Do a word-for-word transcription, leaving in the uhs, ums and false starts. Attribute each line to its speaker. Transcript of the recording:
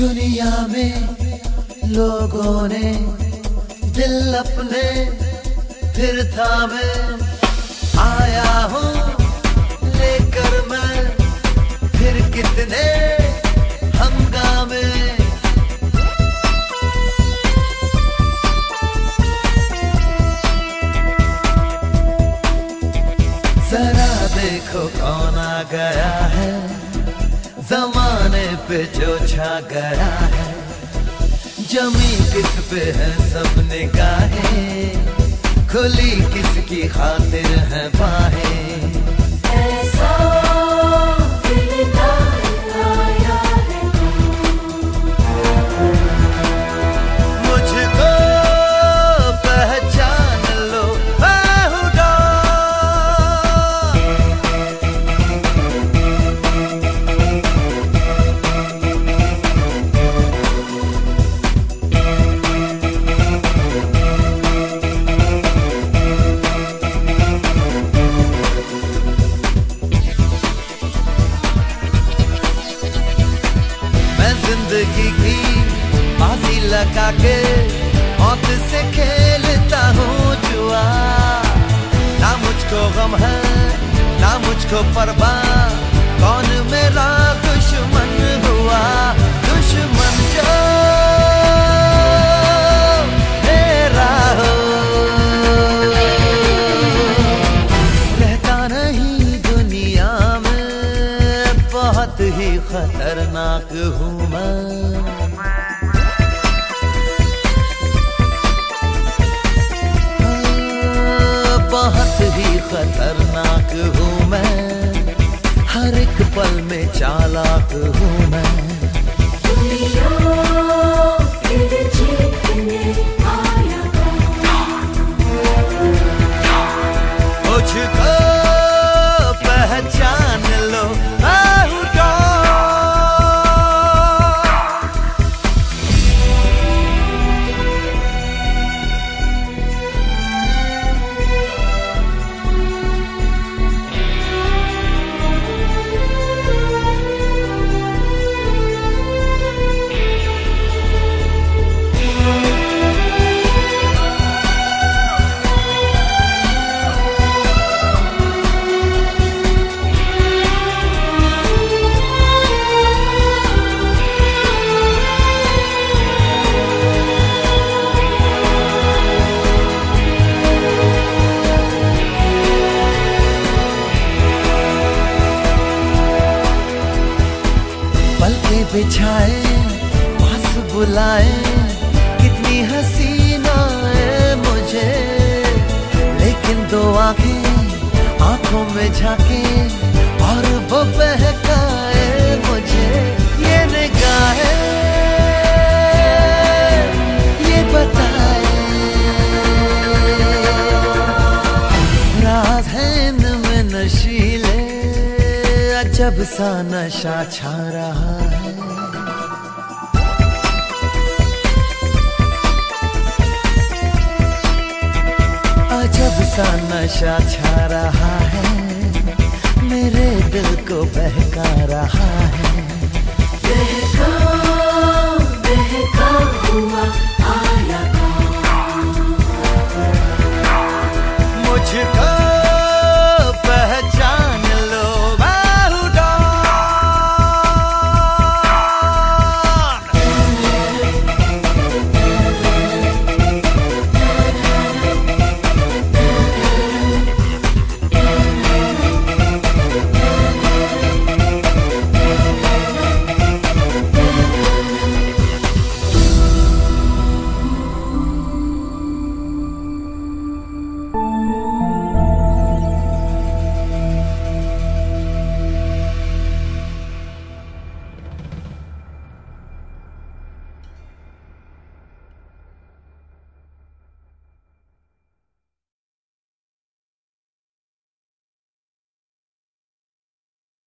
Speaker 1: दुनिया में लोगों ने दिल अपने फिर थामे, आया हूँ लेकर मैं फिर कितने हंगामे। जरा देखो कौन आ गया है, जमाने पे जो छा गया है। जमी किस पे है सब निगाहें, खुली किसकी खातिर है बाहें।
Speaker 2: ऐसा दिलदार आया है
Speaker 1: मुझको पहचान लो, मैं हूँ जिंदगी की बाजी लगा के मौत से खेलता हूँ जुआ। ना मुझको गम है ना मुझको परवाह, कौन मेरा दुश्मन हुआ। दुश्मन जो मेरा हो, रहता नहीं दुनिया में, बहुत ही खतरनाक हूँ मैं। बहुत ही खतरनाक हूँ मैं, हर एक पल में चालाक हूँ मैं।
Speaker 2: दुनिया फिर जीतने आया
Speaker 1: मुझको पहचान लो, मैं हूँ पलके बिछाए पास बुलाए, कितनी हसीनाएं मुझे, लेकिन दो आंखें आंखों में झांके और वो बहकाए मुझे। ये निगाहें ये बताए राज है इनमें नशीले, अजब सा नशा छा रहा है। अजब सा नशा छा रहा है, मेरे दिल को बहका रहा है।
Speaker 2: बहका बहका हुआ आया